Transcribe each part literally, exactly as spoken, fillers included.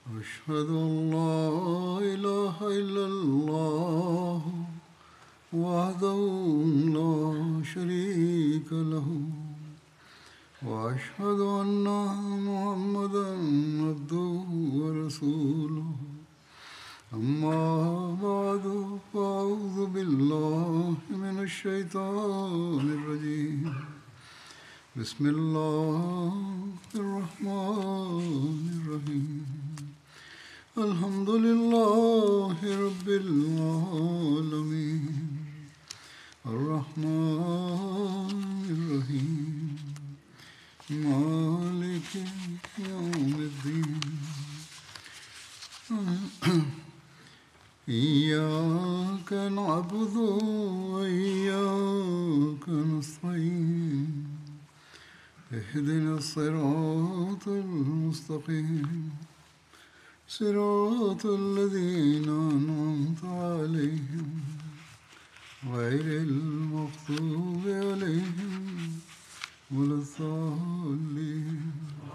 أشهد أن لا إله إلا الله وحده لا شريك له وأشهد أن محمدا عبده ورسوله أما بعد فأعوذ بالله من الشيطان الرجيم بسم الله الرحمن الرحيم الحمد لله رب العالمين الرحمن الرحيم مالك يوم الدين إياك نعبد وإياك نستعين اهدنا الصراط المستقيم صراط الذين أنعمت عليهم غير المغضوب عليهم ولا الضالين.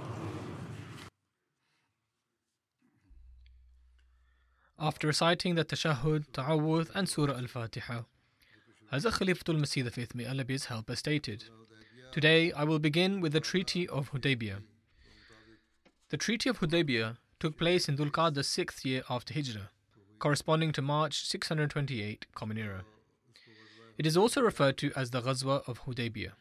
After reciting the Tashahhud, Ta'awudh and Surah Al-Fatiha, Hazrat Khalifatul Masih the Fifth, may Allah be his helper, stated, "Today I will begin with the Treaty of Hudaybiyah." The Treaty of Hudaybiyah took place in Dhul Qa'dah, the sixth year after Hijrah, corresponding to March six hundred twenty-eight Common Era. It is also referred to as the Ghazwa of Hudaybiyah.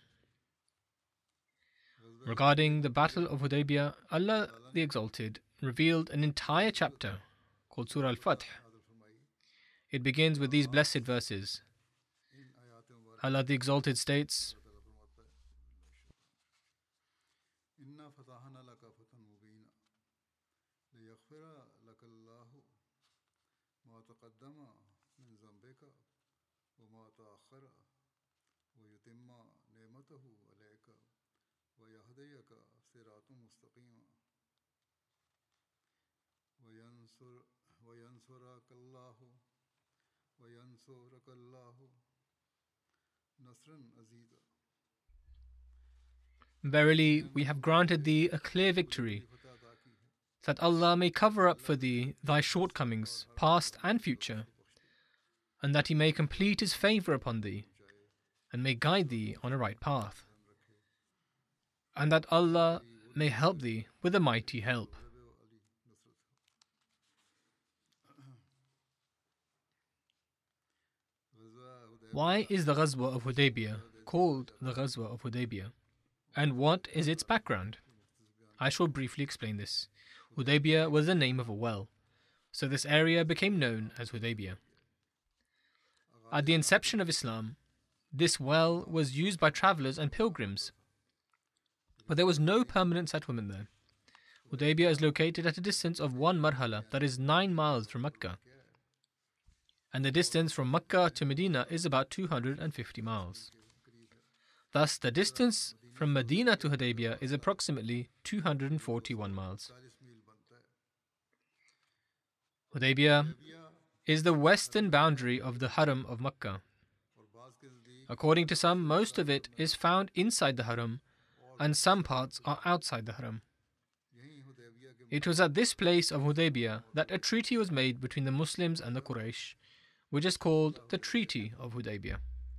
Regarding the Battle of Hudaybiyah, Allah the Exalted revealed an entire chapter called Surah Al-Fath. It begins with these blessed verses. Allah the Exalted states, "Verily, we have granted thee a clear victory, that Allah may cover up for thee thy shortcomings, past and future, and that He may complete His favour upon thee, and may guide thee on a right path, and that Allah may help thee with a mighty help." Why is the Ghazwa of Hudaybiyah called the Ghazwa of Hudaybiyah? And what is its background? I shall briefly explain this. Hudaybiyah was the name of a well, so this area became known as Hudaybiyah. At the inception of Islam, this well was used by travellers and pilgrims, but there was no permanent settlement there. Hudaybiyah is located at a distance of one marhala, that is nine miles from Mecca, and the distance from Mecca to Medina is about two hundred fifty miles. Thus, the distance from Medina to Hudaybiyah is approximately two hundred forty-one miles. Hudaybiyah is the western boundary of the Haram of Mecca. According to some, most of it is found inside the Haram, and some parts are outside the Haram. It was at this place of Hudaybiyah that a treaty was made between the Muslims and the Quraysh, which is called the Treaty of Hudaybiyah.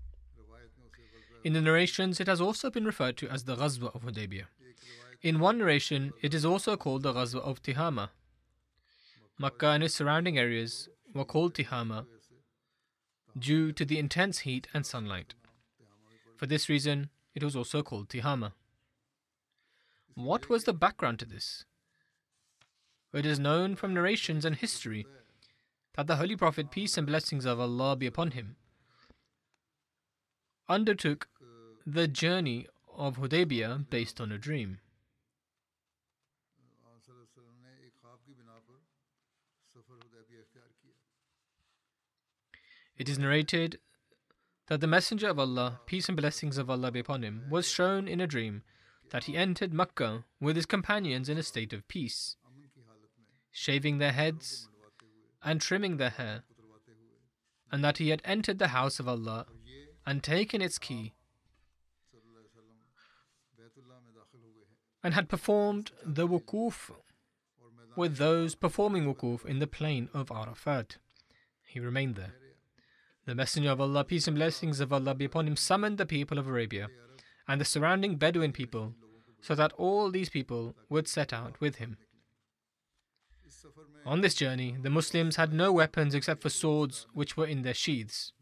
In the narrations, it has also been referred to as the Ghazwa of Hudaybiyah. In one narration, it is also called the Ghazwa of Tihama. Makkah and its surrounding areas were called Tihama due to the intense heat and sunlight. For this reason, it was also called Tihama. What was the background to this? It is known from narrations and history that the Holy Prophet, peace and blessings of Allah be upon him, undertook the journey of Hudaybiyah based on a dream. It is narrated that the Messenger of Allah, peace and blessings of Allah be upon him, was shown in a dream that he entered Mecca with his companions in a state of peace, shaving their heads and trimming their hair, and that he had entered the house of Allah and taken its key, and had performed the wukuf with those performing wukuf in the plain of Arafat. He remained there. The Messenger of Allah, peace and blessings of Allah be upon him, summoned the people of Arabia and the surrounding Bedouin people so that all these people would set out with him. On this journey, the Muslims had no weapons except for swords which were in their sheaths.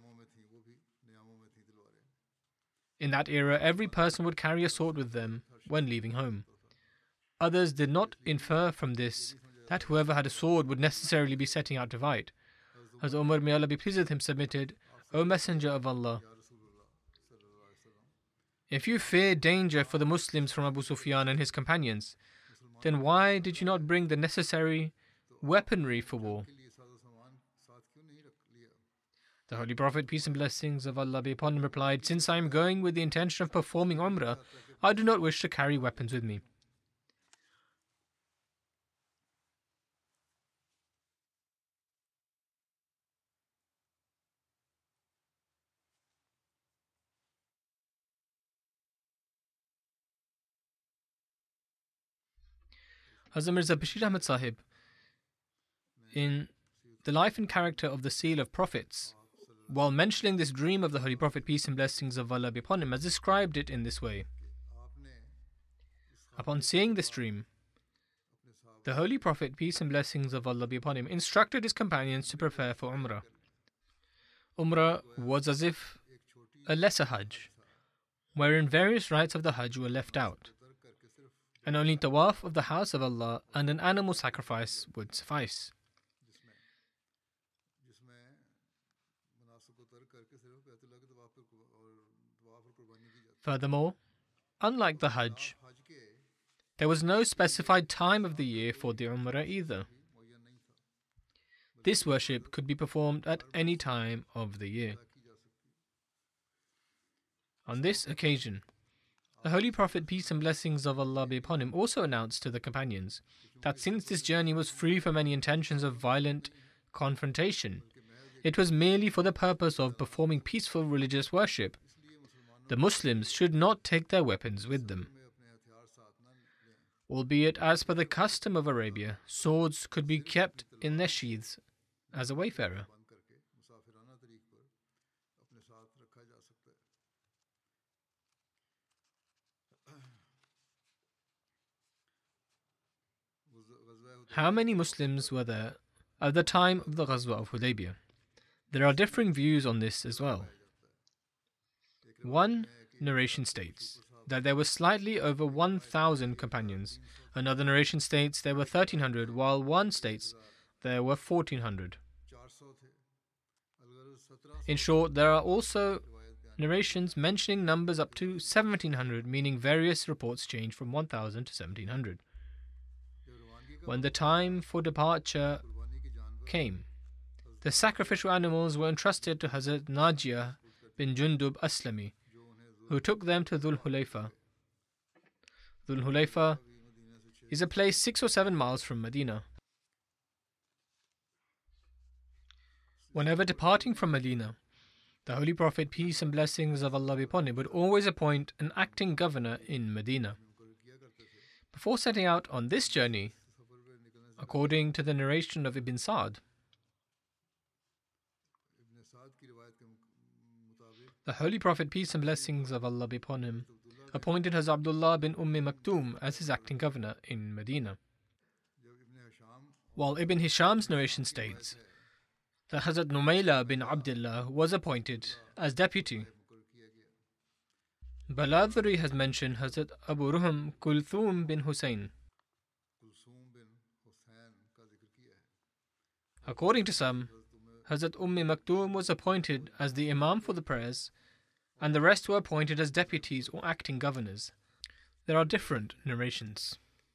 In that era, every person would carry a sword with them when leaving home. Others did not infer from this that whoever had a sword would necessarily be setting out to fight. Hazrat Umar, may Allah be pleased with him, submitted, O Messenger of Allah, if you fear danger for the Muslims from Abu Sufyan and his companions, then why did you not bring the necessary weaponry for war? The Holy Prophet, peace and blessings of Allah be upon him, replied, since I am going with the intention of performing Umrah, I do not wish to carry weapons with me. Hazrat Mirza Bashir Ahmad Sahib, in The Life and Character of the Seal of Prophets, while mentioning this dream of the Holy Prophet, peace and blessings of Allah be upon him, has described it in this way. Upon seeing this dream, the Holy Prophet, peace and blessings of Allah be upon him, instructed his companions to prepare for Umrah. Umrah was as if a lesser Hajj, wherein various rites of the Hajj were left out, and only tawaf of the house of Allah and an animal sacrifice would suffice. Furthermore, unlike the Hajj, there was no specified time of the year for the Umrah either. This worship could be performed at any time of the year. On this occasion, the Holy Prophet, peace and blessings of Allah be upon him, also announced to the companions that since this journey was free from any intentions of violent confrontation, it was merely for the purpose of performing peaceful religious worship. The Muslims should not take their weapons with them. Albeit, as per the custom of Arabia, swords could be kept in their sheaths as a wayfarer. How many Muslims were there at the time of the Ghazwa of Hudaybiyah? There are differing views on this as well. One narration states that there were slightly over one thousand companions. Another narration states there were thirteen hundred, while one states there were fourteen hundred. In short, there are also narrations mentioning numbers up to seventeen hundred, meaning various reports change from one thousand to seventeen hundred. When the time for departure came, the sacrificial animals were entrusted to Hazrat Najiyah bin Jundub Aslami, who took them to Dhul Hulayfa. Dhul Hulayfa is a place six or seven miles from Medina. Whenever departing from Medina, the Holy Prophet, peace and blessings of Allah be upon him, would always appoint an acting governor in Medina. Before setting out on this journey, according to the narration of Ibn Sa'd, the Holy Prophet, peace and blessings of Allah be upon him, appointed Hazrat Abdullah bin Umm Maktoum as his acting governor in Medina. While Ibn Hisham's narration states that Hazrat Numayla bin Abdullah was appointed as deputy, Baladhuri has mentioned Hazrat Abu Ruham Kulthum bin Hussein. According to some, Hazrat Umm Maktoum was appointed as the Imam for the prayers, and the rest were appointed as deputies or acting governors. There are different narrations.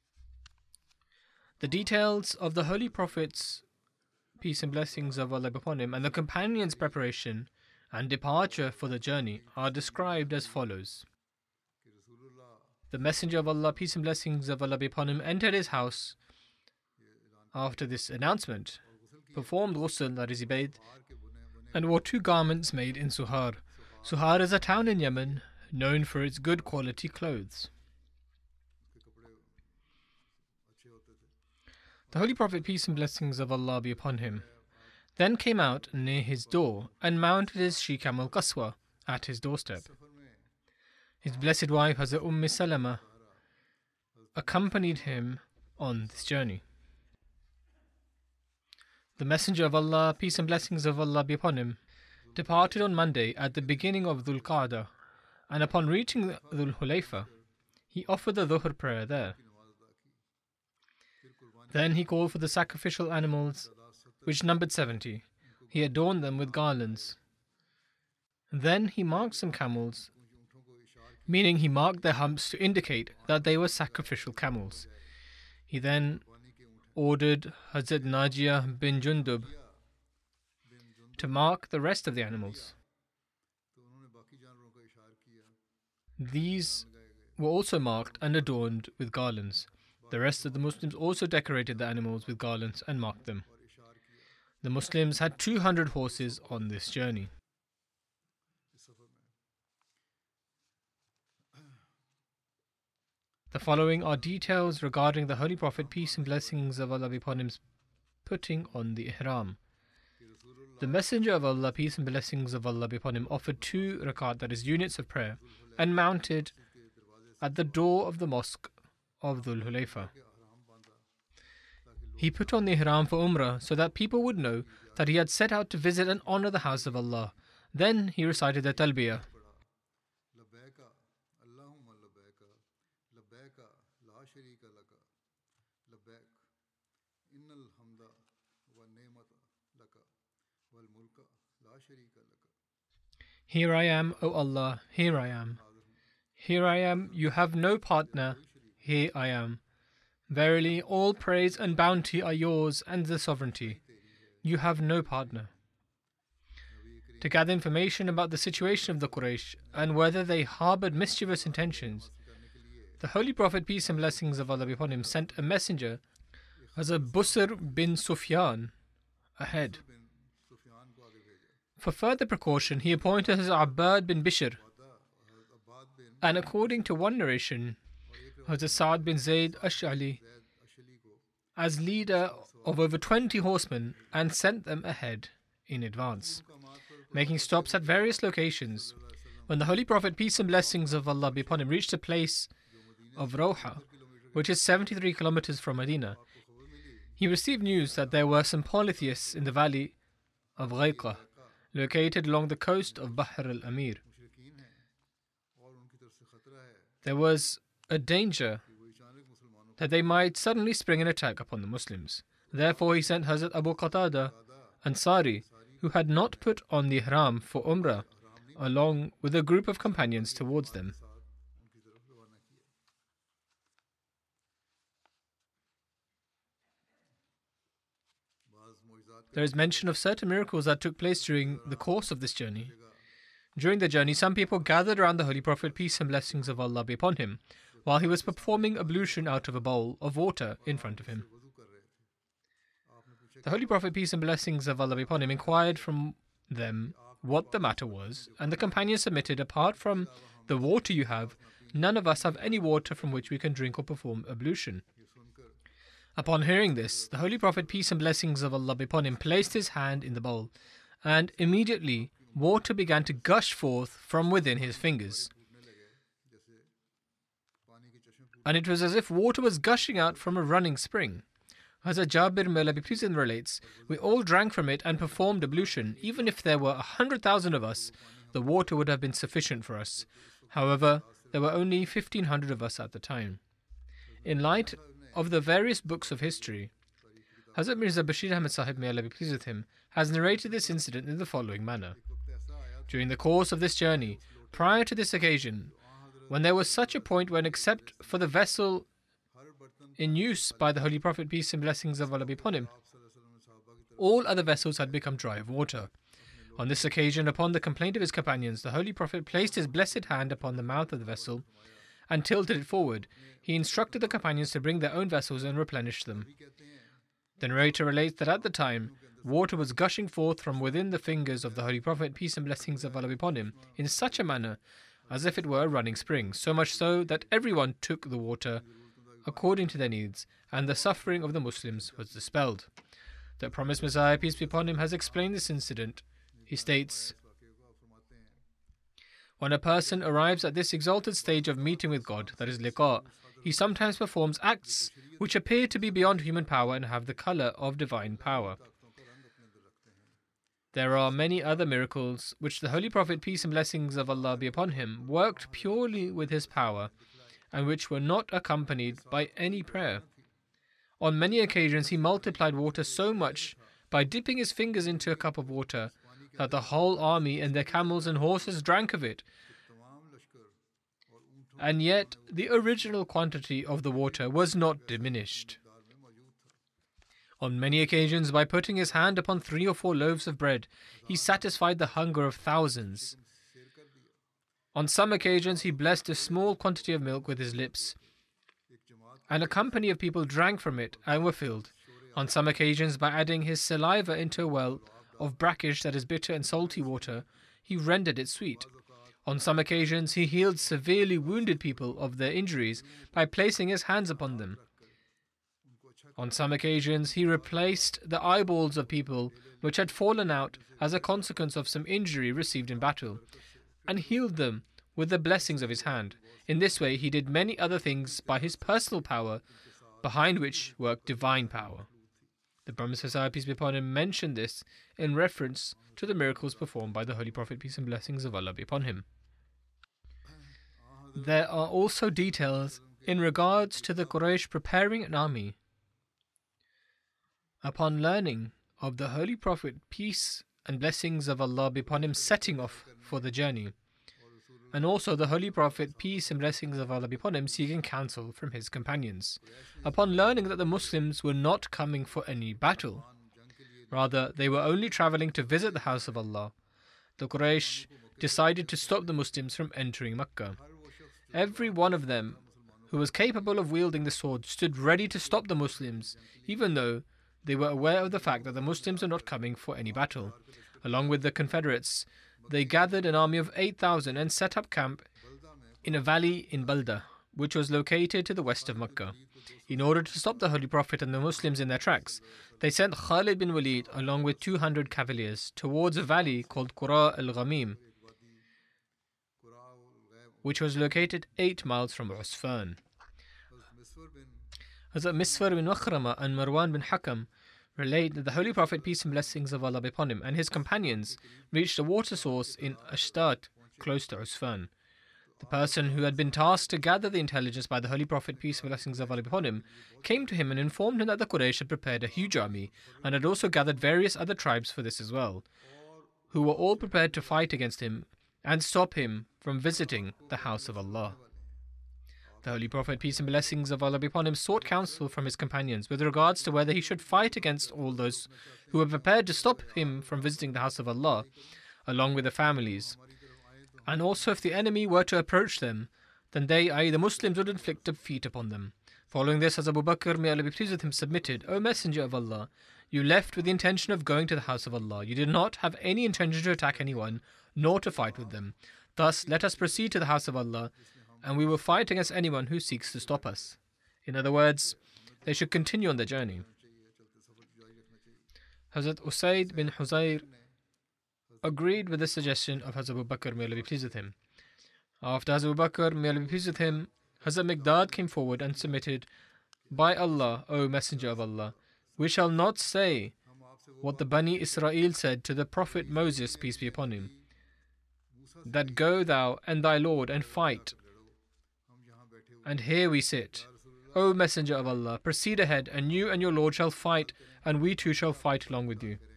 The details of the Holy Prophet's, peace and blessings of Allah be upon him, and the companions' preparation and departure for the journey are described as follows. The Messenger of Allah, peace and blessings of Allah be upon him, entered his house after this announcement, performed ghusl, that is ibaid, and wore two garments made in Suhar. Suhar is a town in Yemen known for its good quality clothes. The Holy Prophet, peace and blessings of Allah be upon him, then came out near his door and mounted his she-camel Qaswa at his doorstep. His blessed wife Hazrat Umm Salama accompanied him on this journey. The Messenger of Allah, peace and blessings of Allah be upon him, departed on Monday at the beginning of Dhul Qa'dah, and upon reaching Dhul Hulayfa, he offered the Dhuhr prayer there. Then he called for the sacrificial animals, which numbered seventy. He adorned them with garlands. Then he marked some camels, meaning he marked their humps to indicate that they were sacrificial camels. He then ordered Hazrat Najiyah bin Jundub to mark the rest of the animals. These were also marked and adorned with garlands. The rest of the Muslims also decorated the animals with garlands and marked them. The Muslims had two hundred horses on this journey. The following are details regarding the Holy Prophet, peace and blessings of Allah be upon him's putting on the ihram. The Messenger of Allah, peace and blessings of Allah be upon him, offered two rakat, that is units of prayer, and mounted at the door of the mosque of Dhul Hulayfa. He put on the ihram for Umrah so that people would know that he had set out to visit and honor the house of Allah. Then he recited the talbiyah. Here I am, O Allah, here I am. Here I am, you have no partner. Here I am. Verily, all praise and bounty are yours and the sovereignty. You have no partner. To gather information about the situation of the Quraysh and whether they harbored mischievous intentions, the Holy Prophet, peace and blessings of Allah be upon him, sent a messenger, Hazrat Busr bin Sufyan, ahead. For further precaution, he appointed Hazrat Abbad bin Bishr, and according to one narration, Hazrat Sa'ad bin Zayd Ash'ali, as leader of over twenty horsemen, and sent them ahead in advance, making stops at various locations. When the Holy Prophet, peace and blessings of Allah be upon him, reached a place of Rawha, which is seventy-three kilometers from Medina, he received news that there were some polytheists in the valley of Ghaiqah, located along the coast of Bahr al-Amir. There was a danger that they might suddenly spring an attack upon the Muslims. Therefore he sent Hazrat Abu Qatada Ansari, who had not put on the ihram for Umrah, along with a group of companions towards them. There is mention of certain miracles that took place during the course of this journey. During the journey, some people gathered around the Holy Prophet, peace and blessings of Allah be upon him, while he was performing ablution out of a bowl of water in front of him. The Holy Prophet, peace and blessings of Allah be upon him, inquired from them what the matter was, and the companions submitted, apart from the water you have, none of us have any water from which we can drink or perform ablution. Upon hearing this, the Holy Prophet, peace and blessings of Allah be upon him, placed his hand in the bowl, and immediately water began to gush forth from within his fingers. And it was as if water was gushing out from a running spring. Hazrat Jabir may Allah be pleased with him relates, we all drank from it and performed ablution. Even if there were a hundred thousand of us, the water would have been sufficient for us. However, there were only fifteen hundred of us at the time. In light of the various books of history, Hazrat Mirza Bashir Ahmad Sahib, may Allah be pleased with him, has narrated this incident in the following manner. During the course of this journey, prior to this occasion, when there was such a point when, except for the vessel in use by the Holy Prophet, peace and blessings of Allah be upon him, all other vessels had become dry of water. On this occasion, upon the complaint of his companions, the Holy Prophet placed his blessed hand upon the mouth of the vessel and tilted it forward. He instructed the companions to bring their own vessels and replenish them. The narrator relates that at the time, water was gushing forth from within the fingers of the Holy Prophet, peace and blessings of Allah be upon him, in such a manner as if it were a running spring, so much so that everyone took the water according to their needs, and the suffering of the Muslims was dispelled. The promised Messiah, peace be upon him, has explained this incident. He states, when a person arrives at this exalted stage of meeting with God, that is liqa, he sometimes performs acts which appear to be beyond human power and have the color of divine power. There are many other miracles which the Holy Prophet, peace and blessings of Allah be upon him, worked purely with his power and which were not accompanied by any prayer. On many occasions he multiplied water so much by dipping his fingers into a cup of water that the whole army and their camels and horses drank of it. And yet the original quantity of the water was not diminished. On many occasions, by putting his hand upon three or four loaves of bread, he satisfied the hunger of thousands. On some occasions, he blessed a small quantity of milk with his lips, and a company of people drank from it and were filled. On some occasions, by adding his saliva into a well of brackish, that is bitter and salty water, he rendered it sweet. On some occasions, he healed severely wounded people of their injuries by placing his hands upon them. On some occasions, he replaced the eyeballs of people which had fallen out as a consequence of some injury received in battle, and healed them with the blessings of his hand. In this way, he did many other things by his personal power, behind which worked divine power. The promised Messiah, peace be upon him, mentioned this in reference to the miracles performed by the Holy Prophet, peace and blessings of Allah be upon him. There are also details in regards to the Quraysh preparing an army. Upon learning of the Holy Prophet, peace and blessings of Allah be upon him, setting off for the journey, and also the Holy Prophet, peace and blessings of Allah be upon him, seeking counsel from his companions. Upon learning that the Muslims were not coming for any battle, rather they were only travelling to visit the house of Allah, the Quraysh decided to stop the Muslims from entering Mecca. Every one of them who was capable of wielding the sword stood ready to stop the Muslims, even though they were aware of the fact that the Muslims were not coming for any battle. Along with the Confederates, they gathered an army of eight thousand and set up camp in a valley in Balda, which was located to the west of Mecca. In order to stop the Holy Prophet and the Muslims in their tracks, they sent Khalid bin Walid along with two hundred cavaliers towards a valley called Qura al-Ghamim, which was located eight miles from Usfan. Hazrat Miswar bin Makhrama and Marwan bin Hakam relate that the Holy Prophet, peace and blessings of Allah be upon him, and his companions reached a water source in Ashtad, close to Usfan. The person who had been tasked to gather the intelligence by the Holy Prophet, peace and blessings of Allah be upon him, came to him and informed him that the Quraysh had prepared a huge army and had also gathered various other tribes for this as well, who were all prepared to fight against him and stop him from visiting the house of Allah. The Holy Prophet, peace and blessings of Allah be upon him, sought counsel from his companions with regards to whether he should fight against all those who were prepared to stop him from visiting the house of Allah, along with their families. And also, if the enemy were to approach them, then they, that is the Muslims, would inflict defeat upon them. Following this, as Abu Bakr, may Allah be pleased with him, submitted, O Messenger of Allah, you left with the intention of going to the house of Allah. You did not have any intention to attack anyone, nor to fight with them. Thus, let us proceed to the house of Allah, and we will fight against anyone who seeks to stop us. In other words, they should continue on their journey. Hazrat Usaid bin Huzayr agreed with the suggestion of Hazrat Abu Bakr, may Allah be pleased with him. After Hazrat Abu Bakr, may Allah be pleased with him, Hazrat Miqdad came forward and submitted, By Allah, O Messenger of Allah, we shall not say what the Bani Israel said to the Prophet Moses, peace be upon him, that go thou and thy Lord and fight. And here we sit. O Messenger of Allah, proceed ahead, and you and your Lord shall fight, and we too shall fight along with you.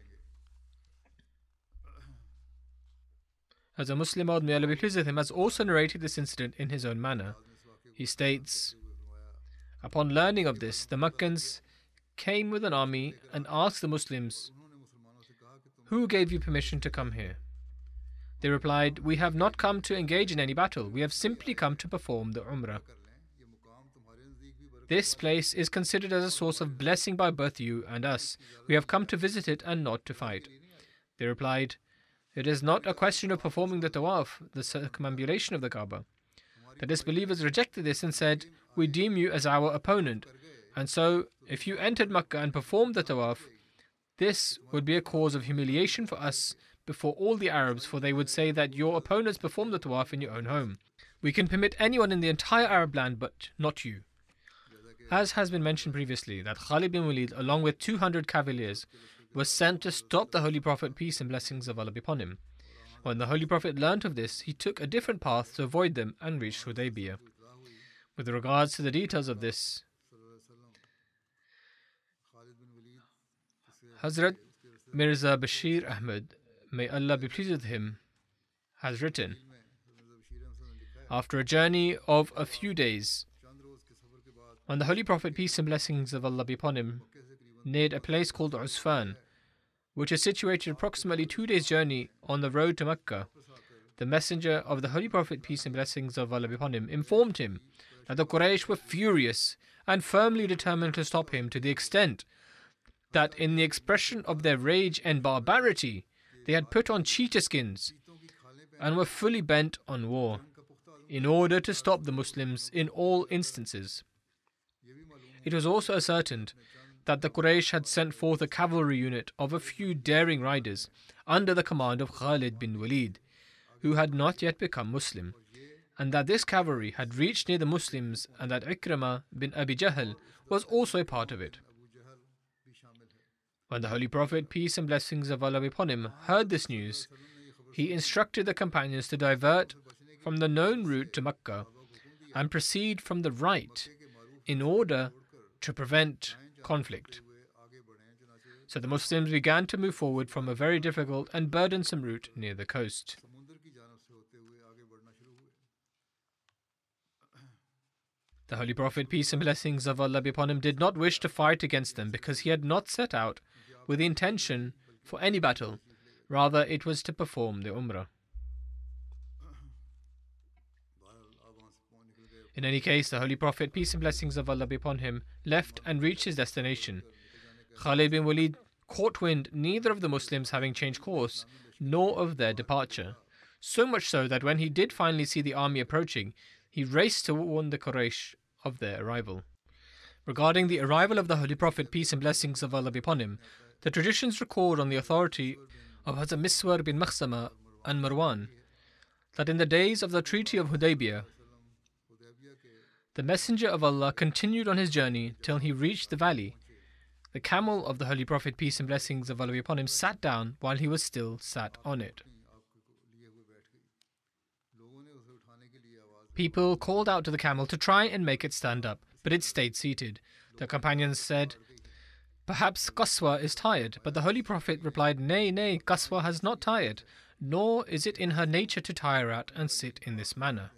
As a Muslim, may Allah be pleased with him, has also narrated this incident in his own manner. He states, upon learning of this, the Meccans came with an army and asked the Muslims, who gave you permission to come here? They replied, we have not come to engage in any battle. We have simply come to perform the Umrah. This place is considered as a source of blessing by both you and us. We have come to visit it and not to fight. They replied, it is not a question of performing the tawaf, the circumambulation of the Kaaba. The disbelievers rejected this and said, "We deem you as our opponent, and so if you entered Makkah and performed the tawaf, this would be a cause of humiliation for us before all the Arabs, for they would say that your opponents performed the tawaf in your own home. We can permit anyone in the entire Arab land, but not you." As has been mentioned previously, that Khalid bin Walid, along with two hundred cavaliers, was sent to stop the Holy Prophet, peace and blessings of Allah be upon him. When the Holy Prophet learnt of this, he took a different path to avoid them and reached Hudaybiyah. With regards to the details of this, Hazrat Mirza Bashir Ahmad, may Allah be pleased with him, has written, after a journey of a few days, when the Holy Prophet, peace and blessings of Allah be upon him, neared a place called Usfan, which is situated approximately two days' journey on the road to Mecca, the messenger of the Holy Prophet, peace and blessings of Allah be upon him, informed him that the Quraysh were furious and firmly determined to stop him, to the extent that in the expression of their rage and barbarity, they had put on cheetah skins and were fully bent on war in order to stop the Muslims in all instances. It was also ascertained that the Quraysh had sent forth a cavalry unit of a few daring riders under the command of Khalid bin Walid, who had not yet become Muslim, and that this cavalry had reached near the Muslims, and that Ikrimah bin Abi Jahl was also a part of it. When the Holy Prophet, peace and blessings of Allah be upon him, heard this news, he instructed the companions to divert from the known route to Makkah and proceed from the right in order to prevent conflict. So the Muslims began to move forward from a very difficult and burdensome route near the coast. The Holy Prophet, peace and blessings of Allah be upon him, did not wish to fight against them because he had not set out with the intention for any battle. Rather, it was to perform the Umrah. In any case, the Holy Prophet, peace and blessings of Allah be upon him, left and reached his destination. Khalid bin Walid caught wind neither of the Muslims having changed course, nor of their departure. So much so that when he did finally see the army approaching, he raced to warn the Quraysh of their arrival. Regarding the arrival of the Holy Prophet, peace and blessings of Allah be upon him, the traditions record on the authority of Hazrat Miswar bin Makhzama and Marwan that in the days of the Treaty of Hudaybiyah, the Messenger of Allah continued on his journey till he reached the valley. The camel of the Holy Prophet, peace and blessings of Allah be upon him, sat down while he was still sat on it. People called out to the camel to try and make it stand up, but it stayed seated. The companions said, "Perhaps Qaswa is tired," but the Holy Prophet replied, "Nay, nay, Qaswa has not tired, nor is it in her nature to tire out and sit in this manner.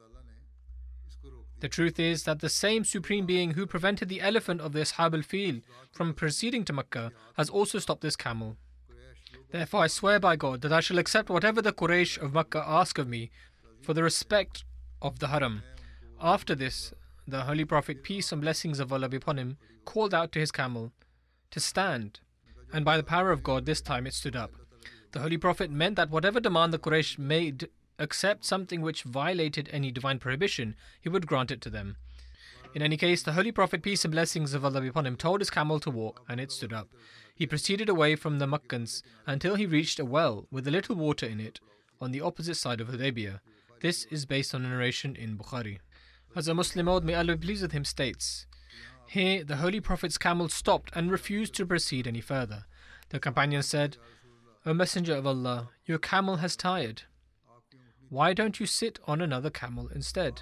The truth is that the same Supreme Being who prevented the elephant of the Ashab al-Fil from proceeding to Makkah has also stopped this camel. Therefore I swear by God that I shall accept whatever the Quraysh of Makkah ask of me for the respect of the Haram." After this, the Holy Prophet, peace and blessings of Allah be upon him, called out to his camel to stand, and by the power of God this time it stood up. The Holy Prophet meant that whatever demand the Quraysh made, except something which violated any divine prohibition, he would grant it to them. In any case, the Holy Prophet, peace and blessings of Allah be upon him, told his camel to walk, and it stood up. He proceeded away from the Makkans until he reached a well with a little water in it on the opposite side of Hudaybiyah. This is based on a narration in Bukhari. Hazrat Muslim Maud, may Allah be pleased with him, states, "Here the Holy Prophet's camel stopped and refused to proceed any further. The companion said, 'O Messenger of Allah, your camel has tired. Why don't you sit on another camel instead?'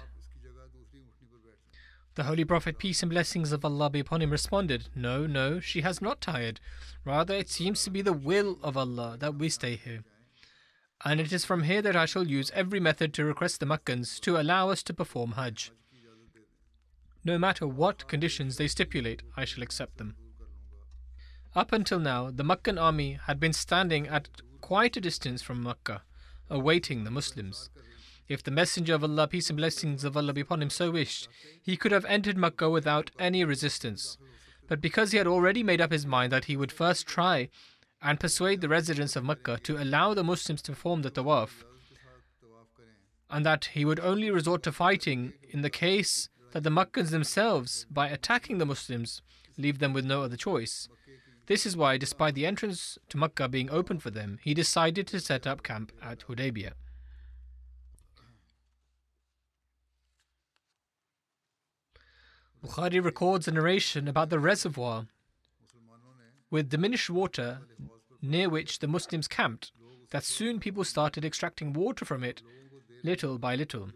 The Holy Prophet, peace and blessings of Allah be upon him, responded, 'No, no, she has not tired. Rather, it seems to be the will of Allah that we stay here. And it is from here that I shall use every method to request the Makkans to allow us to perform Hajj. No matter what conditions they stipulate, I shall accept them.' Up until now, the Makkan army had been standing at quite a distance from Makkah, awaiting the Muslims. If the Messenger of Allah, peace and blessings of Allah be upon him, so wished, he could have entered Makkah without any resistance. But because he had already made up his mind that he would first try and persuade the residents of Makkah to allow the Muslims to perform the tawaf, and that he would only resort to fighting in the case that the Makkans themselves, by attacking the Muslims, leave them with no other choice. This is why, despite the entrance to Makkah being open for them, he decided to set up camp at Hudaybiyah. Bukhari records a narration about the reservoir with diminished water near which the Muslims camped, that soon people started extracting water from it little by little.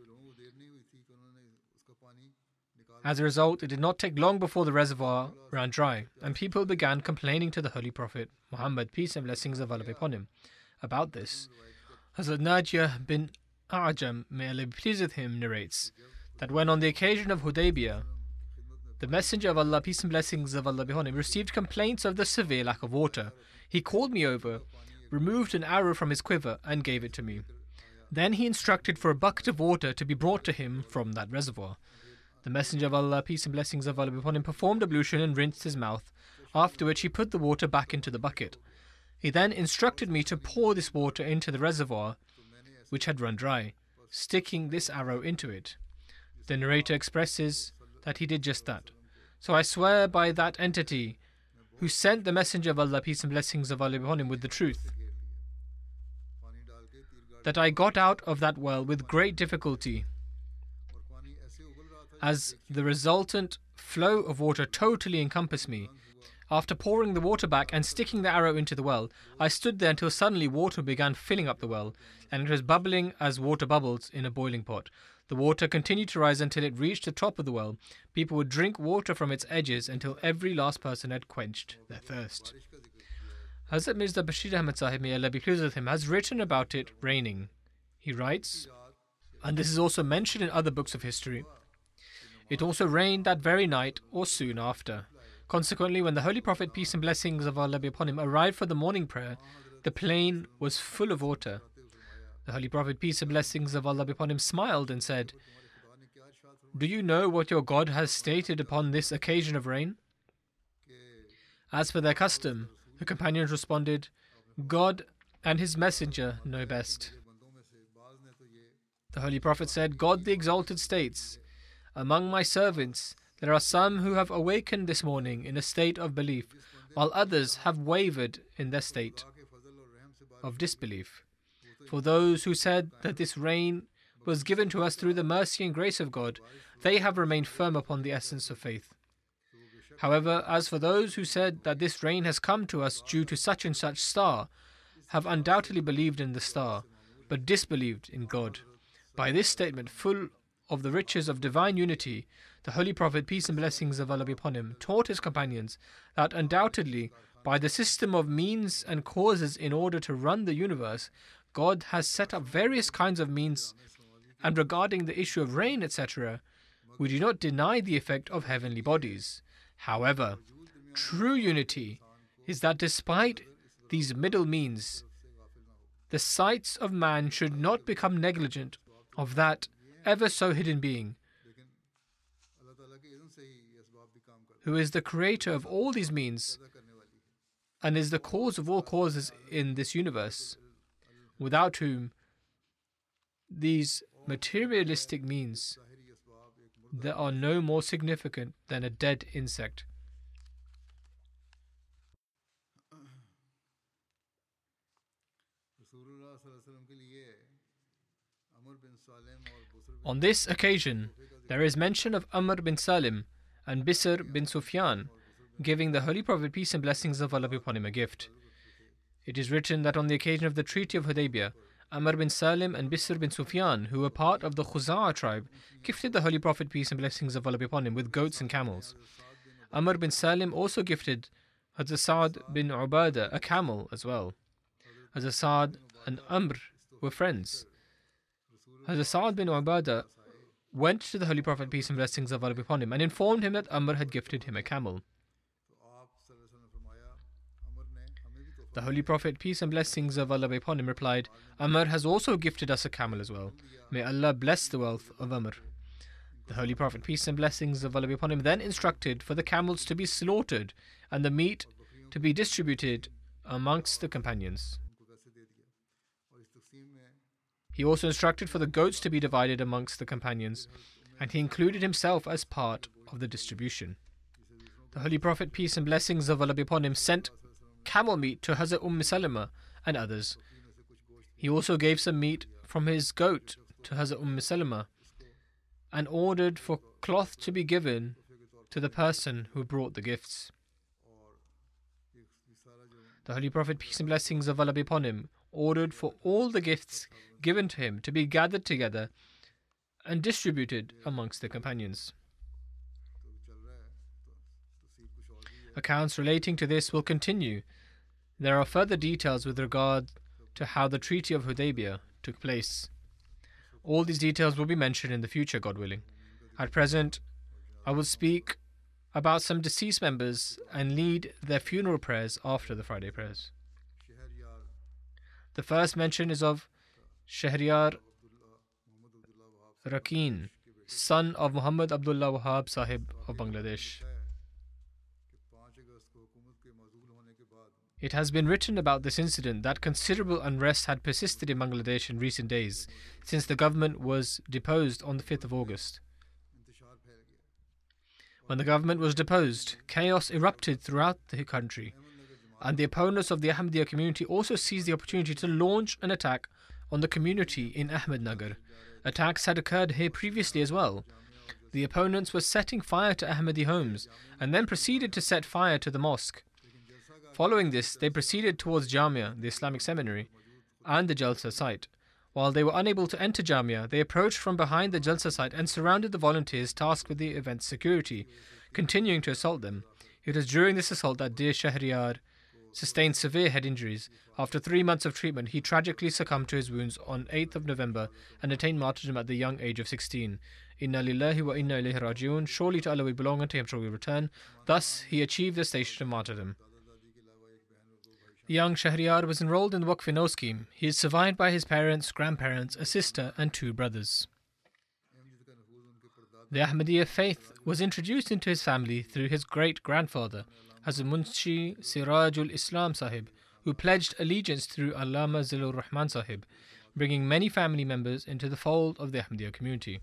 As a result, it did not take long before the reservoir ran dry, and people began complaining to the Holy Prophet Muhammad, peace and blessings of Allah be upon him, about this. Hazrat Najiyah bin A'jam, may Allah be pleased with him, narrates that when on the occasion of Hudaybiyah, the Messenger of Allah, peace and blessings of Allah be upon him, received complaints of the severe lack of water, he called me over, removed an arrow from his quiver, and gave it to me. Then he instructed for a bucket of water to be brought to him from that reservoir. The Messenger of Allah, peace and blessings of Allah be upon him, performed ablution and rinsed his mouth, after which he put the water back into the bucket. He then instructed me to pour this water into the reservoir, which had run dry, sticking this arrow into it. The narrator expresses that he did just that. So I swear by that entity who sent the Messenger of Allah, peace and blessings of Allah be upon him, with the truth, that I got out of that well with great difficulty, as the resultant flow of water totally encompassed me. After pouring the water back and sticking the arrow into the well, I stood there until suddenly water began filling up the well, and it was bubbling as water bubbles in a boiling pot. The water continued to rise until it reached the top of the well. People would drink water from its edges until every last person had quenched their thirst. Hazrat Mirza Bashir Ahmad Sahib, may Allah be pleased with him, has written about it raining. He writes, and this is also mentioned in other books of history, it also rained that very night or soon after. Consequently, when the Holy Prophet, peace and blessings of Allah be upon him, arrived for the morning prayer, the plain was full of water. The Holy Prophet, peace and blessings of Allah be upon him, smiled and said, "Do you know what your God has stated upon this occasion of rain?" As for their custom, the companions responded, "God and His Messenger know best." The Holy Prophet said, "God the Exalted states, 'Among my servants there are some who have awakened this morning in a state of belief, while others have wavered in their state of disbelief. For those who said that this rain was given to us through the mercy and grace of God, they have remained firm upon the essence of faith. However, as for those who said that this rain has come to us due to such and such star, have undoubtedly believed in the star, but disbelieved in God." By this statement, full of the riches of divine unity, the Holy Prophet, peace and blessings of Allah be upon him, taught his companions that undoubtedly, by the system of means and causes in order to run the universe, God has set up various kinds of means, and regarding the issue of rain, et cetera, we do not deny the effect of heavenly bodies. However, true unity is that despite these middle means, the sights of man should not become negligent of that ever so hidden being, who is the creator of all these means and is the cause of all causes in this universe, without whom these materialistic means that are no more significant than a dead insect. On this occasion, there is mention of Amr bin Salim and Bisr bin Sufyan giving the Holy Prophet, peace and blessings of Allah be upon him, a gift. It is written that on the occasion of the Treaty of Hudaybiyah, Amr bin Salim and Bisr bin Sufyan, who were part of the Khuzaa tribe, gifted the Holy Prophet, peace and blessings of Allah be upon him, with goats and camels. Amr bin Salim also gifted Hazrat Sa'd bin Ubadah a camel as well. Hazrat Sa'd and Amr were friends. Hazrat Sa'd bin Ubadah went to the Holy Prophet, peace and blessings of Allah be upon him, and informed him that Amr had gifted him a camel. The Holy Prophet, peace and blessings of Allah be upon him, replied, "Amr has also gifted us a camel as well. May Allah bless the wealth of Amr." The Holy Prophet, peace and blessings of Allah be upon him, then instructed for the camels to be slaughtered and the meat to be distributed amongst the companions. He also instructed for the goats to be divided amongst the companions, and he included himself as part of the distribution. The Holy Prophet, peace and blessings of Allah be upon him, sent camel meat to Hazrat Umm Salama and others. He also gave some meat from his goat to Hazrat Umm Salama and ordered for cloth to be given to the person who brought the gifts. The Holy Prophet, peace and blessings of Allah be upon him, ordered for all the gifts given to him to be gathered together and distributed amongst the companions. Accounts relating to this will continue. There are further details with regard to how the Treaty of Hudaybiyah took place. All these details will be mentioned in the future, God willing. At present, I will speak about some deceased members and lead their funeral prayers after the Friday prayers. The first mention is of Shahriyar Rakeen, son of Muhammad Abdullah Wahab Sahib of Bangladesh. It has been written about this incident that considerable unrest had persisted in Bangladesh in recent days, since the government was deposed on the fifth of August. When the government was deposed, chaos erupted throughout the country, and the opponents of the Ahmadiyya community also seized the opportunity to launch an attack on the community in Ahmednagar. Attacks had occurred here previously as well. The opponents were setting fire to Ahmadi homes and then proceeded to set fire to the mosque. Following this, they proceeded towards Jamia, the Islamic seminary, and the Jalsa site. While they were unable to enter Jamia, they approached from behind the Jalsa site and surrounded the volunteers tasked with the event's security, continuing to assault them. It was during this assault that dear Shahriyar sustained severe head injuries. After three months of treatment, he tragically succumbed to his wounds on eighth of November and attained martyrdom at the young age of sixteen. Inna lillahi wa inna ilayhi rajiun. Surely to Allah we belong and to him shall we return. Thus, he achieved the station of martyrdom. The young Shahriyar was enrolled in the Waqf-e-No scheme. He is survived by his parents, grandparents, a sister, and two brothers. The Ahmadiyya faith was introduced into his family through his great-grandfather, Hazrat Munshi Sirajul Islam Sahib, who pledged allegiance through Allama Zilur Rahman Sahib, bringing many family members into the fold of the Ahmadiyya community.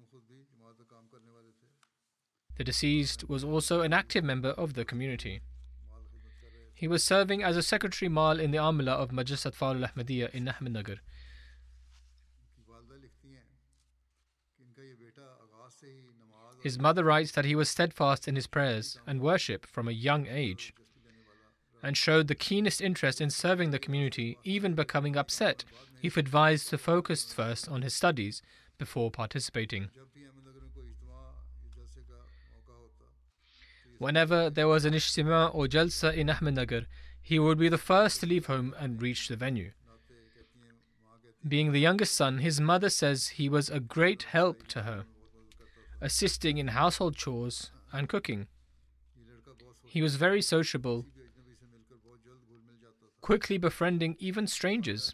The deceased was also an active member of the community. He was serving as a secretary mal in the Amila of Majlis Atfal al-Ahmadiyya in Ahmednagar. His mother writes that he was steadfast in his prayers and worship from a young age and showed the keenest interest in serving the community, even becoming upset if advised to focus first on his studies before participating. Whenever there was an ijtima or jalsa in Ahmednagar, he would be the first to leave home and reach the venue. Being the youngest son, his mother says he was a great help to her, assisting in household chores and cooking. He was very sociable, quickly befriending even strangers.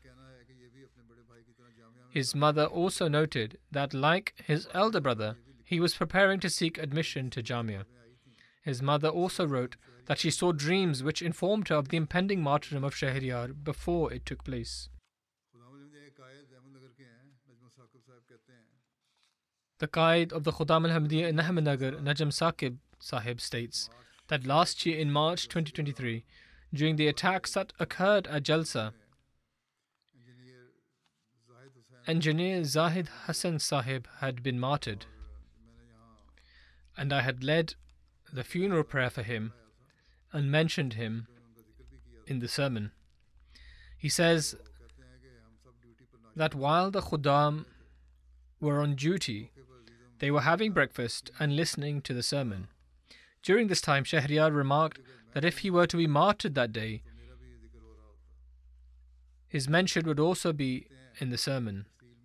His mother also noted that, like his elder brother, he was preparing to seek admission to Jamia. His mother also wrote that she saw dreams which informed her of the impending martyrdom of Shahriyar before it took place. The Qaid of the Khudam al-Ahmadiyya in Ahmednagar, Najm Saqib Sahib, states that last year in March twenty twenty-three, during the attacks that occurred at Jalsa, Engineer Zahid Hassan Sahib had been martyred, and I had led the funeral prayer for him and mentioned him in the sermon. He says that while the Khudam were on duty, they were having breakfast and listening to the sermon. During this time, Shahriyar remarked that if he were to be martyred that day, his mention would also be in the sermon.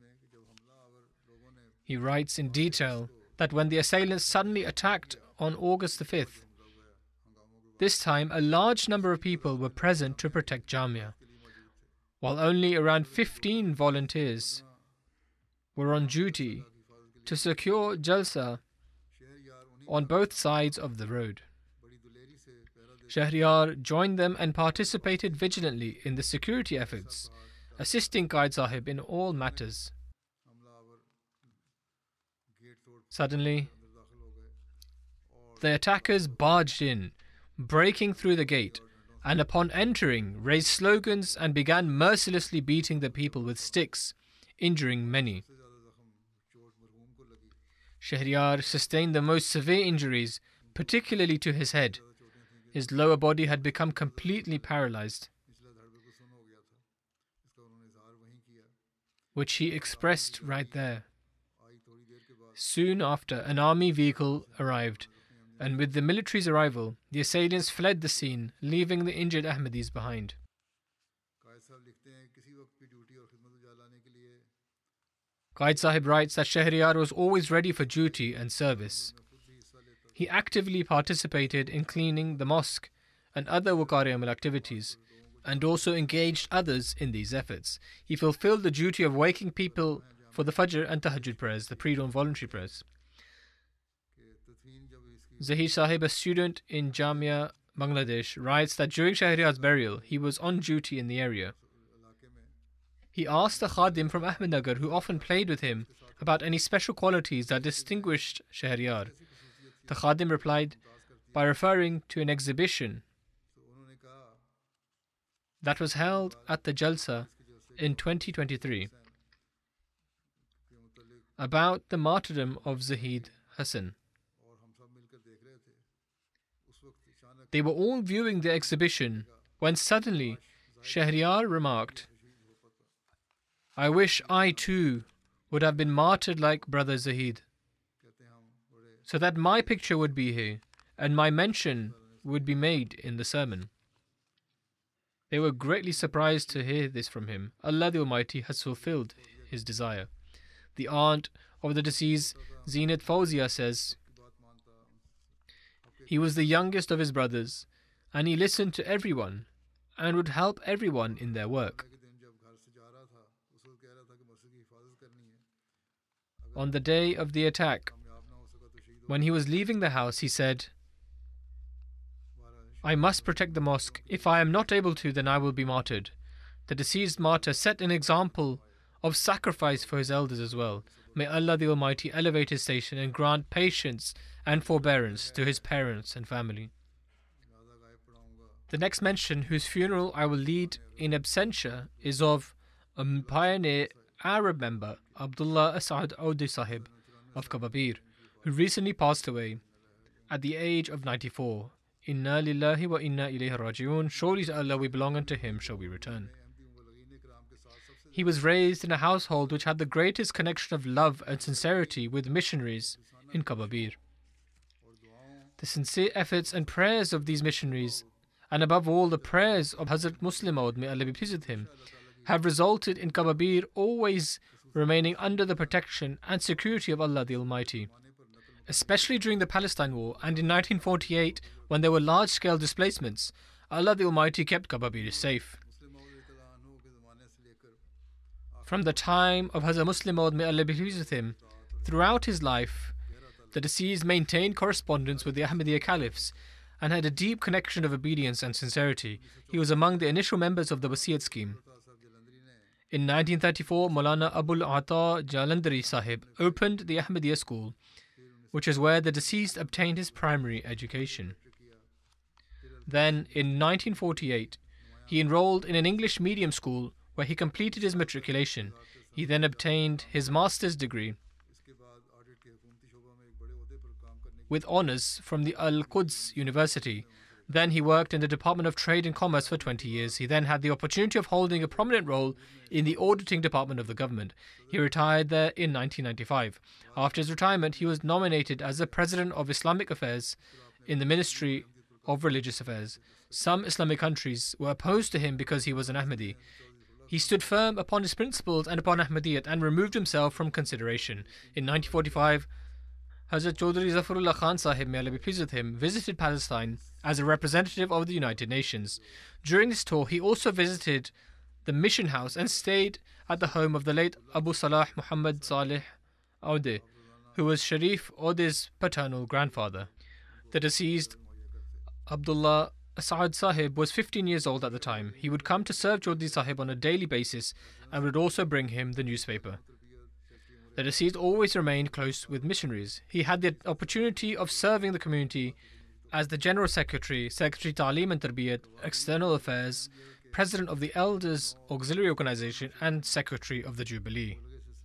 He writes in detail that when the assailants suddenly attacked on August the fifth, this time a large number of people were present to protect Jamia, while only around fifteen volunteers were on duty to secure Jalsa on both sides of the road. Shahriyar joined them and participated vigilantly in the security efforts assisting Qaid Sahib in all matters. Suddenly, the attackers barged in, breaking through the gate, and upon entering, raised slogans and began mercilessly beating the people with sticks, injuring many. Shahriyar sustained the most severe injuries, particularly to his head. His lower body had become completely paralyzed, which he expressed right there. Soon after, an army vehicle arrived, and with the military's arrival, the assailants fled the scene, leaving the injured Ahmadis behind. Qaid Sahib writes that Shahriyar was always ready for duty and service. He actively participated in cleaning the mosque and other Waqar Amal activities, and also engaged others in these efforts. He fulfilled the duty of waking people for the Fajr and Tahajjud prayers, the pre-dawn voluntary prayers. Zahir Sahib, a student in Jamia, Bangladesh, writes that during Shahriyar's burial, he was on duty in the area. He asked the Khadim from Ahmednagar, who often played with him, about any special qualities that distinguished Shahriyar. The Khadim replied by referring to an exhibition that was held at the Jalsa in twenty twenty-three about the martyrdom of Zahid Hassan. They were all viewing the exhibition when suddenly Shahriyar remarked, "I wish I too would have been martyred like Brother Zahid, so that my picture would be here and my mention would be made in the sermon." They were greatly surprised to hear this from him. Allah the Almighty has fulfilled his desire. The aunt of the deceased, Zinat Fawzia, says, "He was the youngest of his brothers, and he listened to everyone and would help everyone in their work. On the day of the attack, when he was leaving the house, he said, 'I must protect the mosque. If I am not able to, then I will be martyred.' The deceased martyr set an example of sacrifice for his elders as well. May Allah the Almighty elevate his station and grant patience and forbearance to his parents and family." The next mention, whose funeral I will lead in absentia, is of a pioneer Arab member, Abdullah Asad Audi Sahib of Kababir, who recently passed away at the age of ninety-four. Inna lillahi wa inna ilayhi raji'un. Surely to Allah we belong, and to him shall we return. He was raised in a household which had the greatest connection of love and sincerity with missionaries in Kababir. The sincere efforts and prayers of these missionaries, and above all the prayers of Hazrat Muslim Maud, may Allah be pleased with him, have resulted in Kababir always remaining under the protection and security of Allah the Almighty. Especially during the Palestine War and in nineteen forty-eight, when there were large-scale displacements, Allah the Almighty kept Kababir safe. From the time of Hazrat Muslim Maud, may Allah be pleased with him, throughout his life, the deceased maintained correspondence with the Ahmadiyya caliphs and had a deep connection of obedience and sincerity. He was among the initial members of the Wasiyat scheme. In nineteen thirty-four, Maulana Abul Ata Jalandhari Sahib opened the Ahmadiyya school, which is where the deceased obtained his primary education. Then, in nineteen forty-eight, he enrolled in an English medium school where he completed his matriculation. He then obtained his master's degree with honors from the Al-Quds University. Then he worked in the Department of Trade and Commerce for twenty years. He then had the opportunity of holding a prominent role in the auditing department of the government. He retired there in nineteen ninety-five. After his retirement, he was nominated as the President of Islamic Affairs in the Ministry of Religious Affairs. Some Islamic countries were opposed to him because he was an Ahmadi. He stood firm upon his principles and upon Ahmadiyyat and removed himself from consideration. In nineteen forty-five, Hazrat Chaudhry Zafarullah Khan Sahib, may Allah be pleased with him, visited Palestine as a representative of the United Nations. During this tour, he also visited the mission house and stayed at the home of the late Abu Salah Muhammad Saleh Aude, who was Sharif Aude's paternal grandfather. The deceased, Abdullah Asad Sahib was fifteen years old at the time. He would come to serve Chaudhry Sahib on a daily basis and would also bring him the newspaper. The deceased always remained close with missionaries. He had the opportunity of serving the community as the General Secretary, Secretary Ta'aleem and Tarbiyat, External Affairs, President of the Elders Auxiliary Organization, and Secretary of the Jubilee.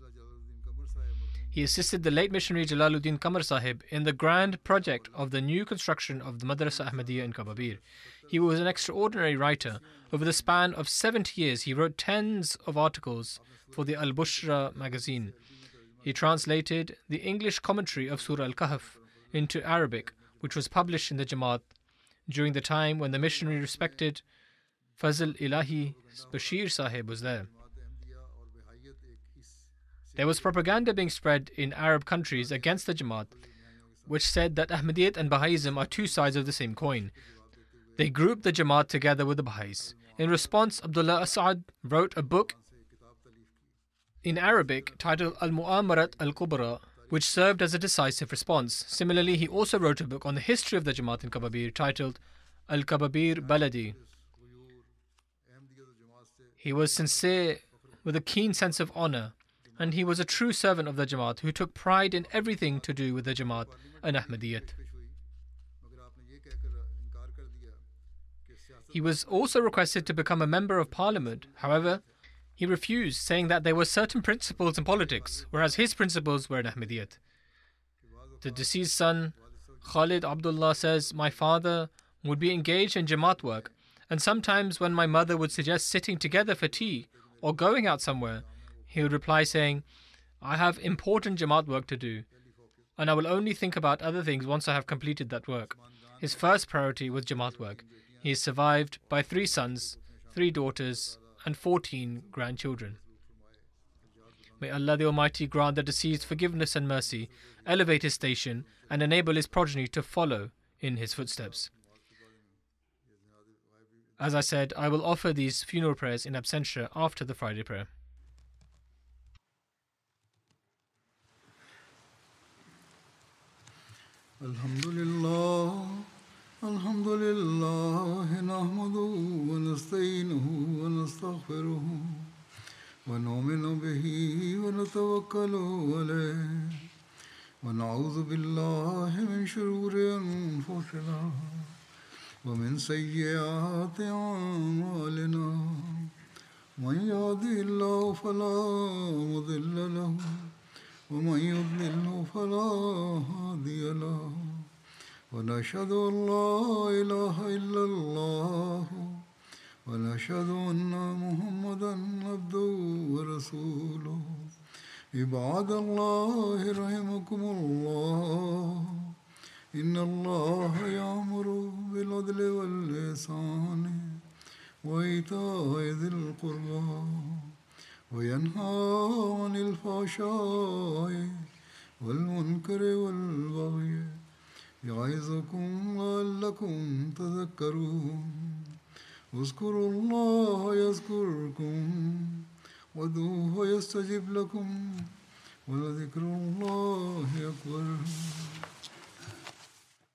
He assisted the late missionary Jalaluddin Qamar Sahib in the grand project of the new construction of the Madrasa Ahmadiyya in Kababir. He was an extraordinary writer. Over the span of seventy years, he wrote tens of articles for the Al-Bushra magazine. He translated the English commentary of Surah Al-Kahf into Arabic, which was published in the Jamaat during the time when the missionary respected Fazl Ilahi Bashir Sahib was there. There was propaganda being spread in Arab countries against the Jamaat, which said that Ahmadiyyat and Bahaism are two sides of the same coin. They grouped the Jamaat together with the Bahais. In response, Abdullah Asad wrote a book in Arabic titled Al-Mu'amarat Al-Kubra, which served as a decisive response. Similarly, he also wrote a book on the history of the Jamaat in Kababir titled Al-Kababir Baladi. He was sincere with a keen sense of honor, and he was a true servant of the Jamaat who took pride in everything to do with the Jamaat and Ahmadiyyat. He was also requested to become a member of parliament. However, he refused, saying that there were certain principles in politics, whereas his principles were in Ahmadiyyat. The deceased son, Khalid Abdullah, says, "My father would be engaged in Jamaat work, and sometimes when my mother would suggest sitting together for tea or going out somewhere, he would reply saying, 'I have important Jamaat work to do, and I will only think about other things once I have completed that work.' His first priority was Jamaat work. He is survived by three sons, three daughters, and fourteen grandchildren. May Allah the Almighty grant the deceased forgiveness and mercy, elevate his station, and enable his progeny to follow in his footsteps." As I said, I will offer these funeral prayers in absentia after the Friday prayer. Alhamdulillah, Alhamdulillah, nahmaduhu wa nasta'inuhu wa nastaghfiruhu wa nu'minu bihi wa natawakkalu alayhi wa na'udhu billahi min shururi anfusina wa min sayyiati a'malina. Man yahdihillahu fala mudilla lahu wa man yudlilhu fala hadiya lahu. ونشهد أن لا إله إلا الله ونشهد أن محمدا عبده ورسوله. عباد الله رحمكم الله إن الله يأمر بالعدل والإحسان وإيتاء ذي القربى وينهى عن الفحشاء والمنكر والبغي يعظكم لعلكم تذكرون. اذكروا الله يذكركم وادعوه يستجب لكم ولذكر الله أكبر.